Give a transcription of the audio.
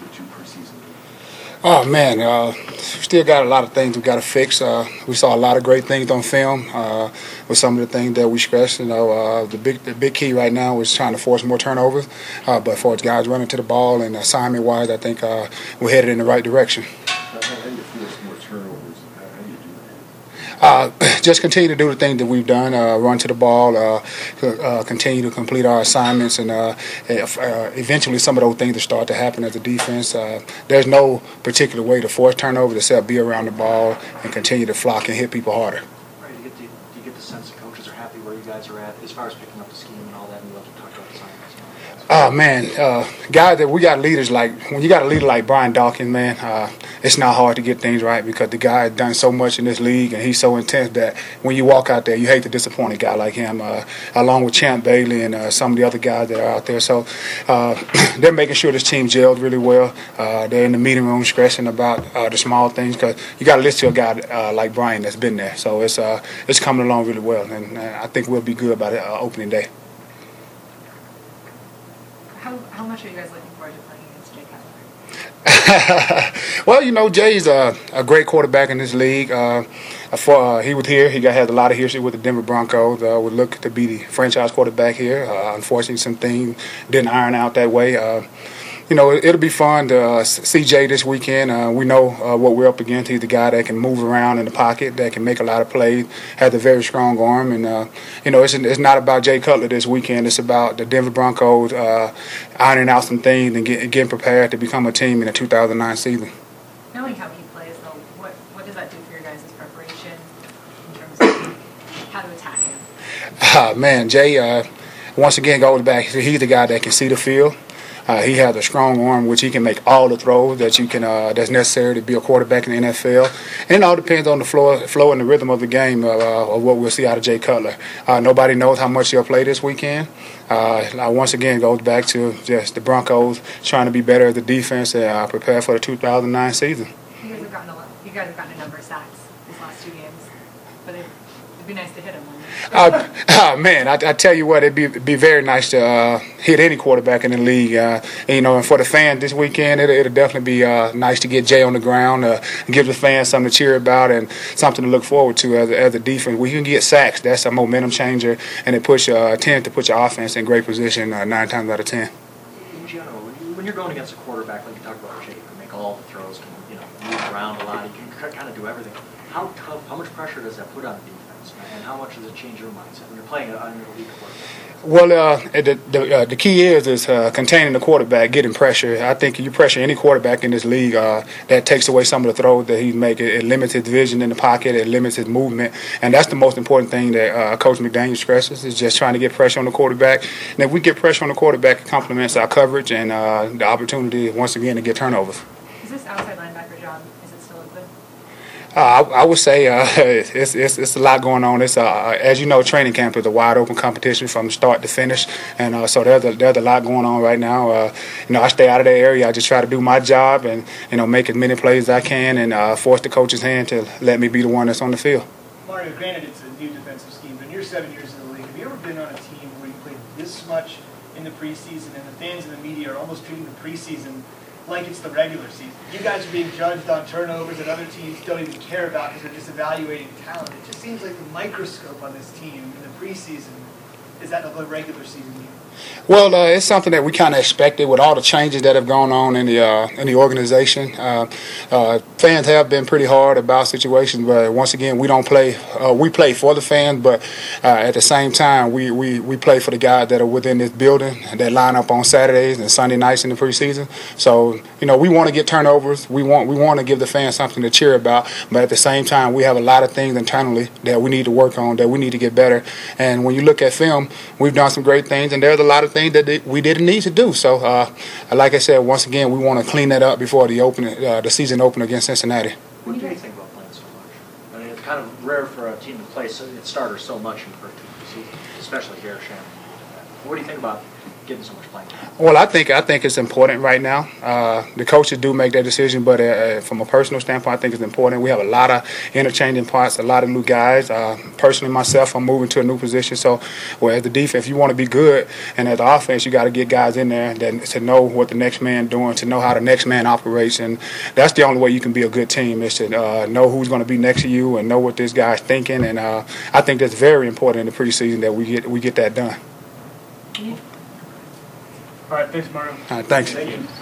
2 preseason games? Oh man, still got a lot of things we got to fix. We saw a lot of great things on film with some of the things that we stressed. The big key right now is trying to force more turnovers. But for guys running to the ball and assignment wise, I think we're headed in the right direction. How do you force more turnovers? How do you do that? Just continue to do the things that we've done, run to the ball, continue to complete our assignments, and eventually some of those things will start to happen as a defense. There's no particular way to force turnovers except be around the ball and continue to flock and hit people harder. Right, do you get the sense that coaches are happy where you guys are at as far as picking up the scheme and all that, and you love to talk about assignments? Oh man, guys, that we got leaders like when you got a leader like Brian Dawkins, man, it's not hard to get things right because the guy has done so much in this league and he's so intense that when you walk out there, you hate to disappoint a guy like him. Along with Champ Bailey and some of the other guys that are out there, so they're making sure this team gelled really well. They're in the meeting room stressing about the small things because you got to listen to a guy like Brian that's been there. So it's coming along really well, and I think we'll be good by the opening day. How much are you guys looking forward to playing against Jay Cutler? Well, you know, Jay's a great quarterback in this league. He was here. He had a lot of history with the Denver Broncos. Would look to be the franchise quarterback here. Unfortunately, some things didn't iron out that way. You know, it'll be fun to see Jay this weekend. We know what we're up against. He's the guy that can move around in the pocket, that can make a lot of plays, has a very strong arm. And, you know, it's not about Jay Cutler this weekend. It's about the Denver Broncos ironing out some things and getting prepared to become a team in the 2009 season. Knowing how he plays, though, what does that do for your guys' preparation in terms of how to attack him? Man, Jay, once again, goes back. He's the guy that can see the field. He has a strong arm, which he can make all the throws that you can that's necessary to be a quarterback in the NFL. And it all depends on the flow and the rhythm of the game of what we'll see out of Jay Cutler. Nobody knows how much he'll play this weekend. Once again, goes back to just the Broncos trying to be better as a defense and prepare for the 2009 season. You guys have gotten a number of sacks these last 2 games, but it'd be nice to hit him. Man, I tell you what, it'd be very nice to hit any quarterback in the league. And for the fans this weekend, it'll definitely be nice to get Jay on the ground, give the fans something to cheer about and something to look forward to as a defense. When you can get sacks, that's a momentum changer, and it tends to put your offense in great position 9 times out of 10. In general, when you're going against a quarterback like you talked about, Jay, can make all the throws, can move around a lot, he can kind of do everything. How much pressure does that put on the defense? And how much does it change your mindset when you're playing on your elite quarterback? Well, the key is containing the quarterback, getting pressure. I think you pressure any quarterback in this league, that takes away some of the throws that he's making. It limits his vision in the pocket. It limits his movement. And that's the most important thing that Coach McDaniel stresses is just trying to get pressure on the quarterback. And if we get pressure on the quarterback, it complements our coverage and the opportunity, once again, to get turnovers. Is this outside linebacker job, is it still open? I would say it's a lot going on. It's as you know, training camp is a wide open competition from start to finish, and so there's a lot going on right now. I stay out of that area. I just try to do my job and make as many plays as I can and force the coach's hand to let me be the one that's on the field. Mario, granted it's a new defensive scheme, but in your 7 years in the league, have you ever been on a team where you played this much in the preseason and the fans and the media are almost treating the preseason like it's the regular season? You guys are being judged on turnovers that other teams don't even care about because they're just evaluating talent. It just seems like the microscope on this team in the preseason is that of the regular season team. Well, it's something that we kind of expected with all the changes that have gone on in the organization. Fans have been pretty hard about situations, but once again, we don't play. We play for the fans, but at the same time, we play for the guys that are within this building that line up on Saturdays and Sunday nights in the preseason. So we want to get turnovers. We want to give the fans something to cheer about, but at the same time, we have a lot of things internally that we need to work on, that we need to get better. And when you look at film, we've done some great things, and there's a lot of things that we didn't need to do. So, like I said, once again, we want to clean that up before the season open against Cincinnati. What do you think about playing so much? I mean, it's kind of rare for a team to play its starters so much in the first 2 seasons, especially Garrett Shannon. What do you think about getting so much playing time? Well, I think it's important right now. The coaches do make their decision, but from a personal standpoint, I think it's important. We have a lot of interchanging parts, a lot of new guys. Personally, myself, I'm moving to a new position. So, as the defense, if you want to be good, and as the offense, you got to get guys in there to know what the next man doing, to know how the next man operates, and that's the only way you can be a good team is to know who's going to be next to you and know what this guy's thinking. And I think that's very important in the preseason that we get that done. All right, thanks, Mario. Thanks. Thank you.